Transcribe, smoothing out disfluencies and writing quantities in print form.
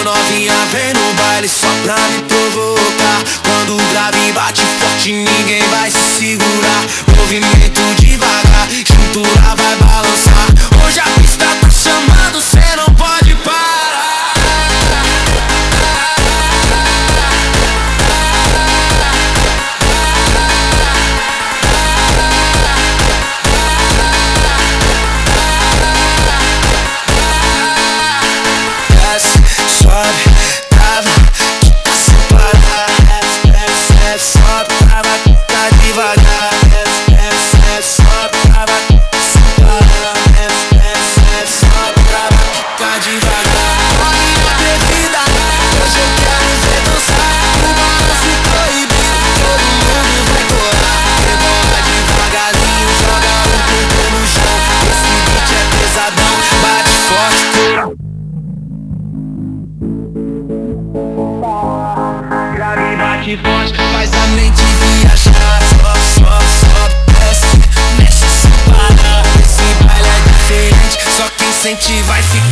novinha vem no baile só pra me provocar. Quando o grave bate forte ninguém vai se segurar. Movimento devagar, cintura vai balançar. Hoje a pista tá chamando, cê não pode parar. Desce, sobe, trava, quica sem parar. Desce, sobe, trava, quica devagar. Desce, sobe, trava, quica sem parar. Desce, sobe, trava, quica devagar. Olha a bebida, hoje eu quero ver dançar. O balanço proibido, todo mundo vai corar. Rebola devagarzinho, joga o corpo no chão. Esse beat é pesadão, bate forte, cora. Grave bate forte, faz a mente viajar. Sobe, desce, mexe sem parar. Esse baile é diferente, só quem sente vai ficar.